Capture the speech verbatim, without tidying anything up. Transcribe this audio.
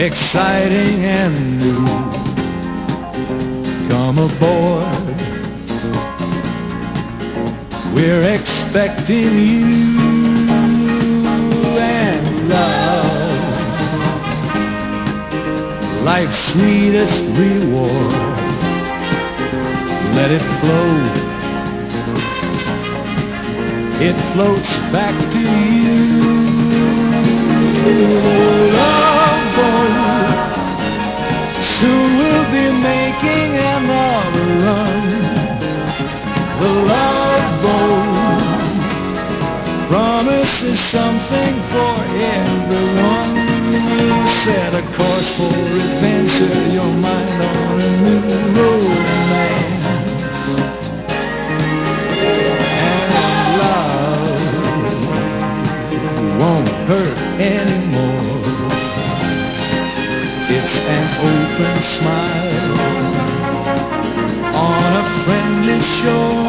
exciting and new. Come aboard, we're expecting you and love, life's sweetest reward. Let it flow, it floats back to you. Love boat, soon we'll be making another run. The love boat promises something for everyone. Set a course for adventure, your mind on a new romance. And love won't hurt anymore. It's an open smile on a friendly shore.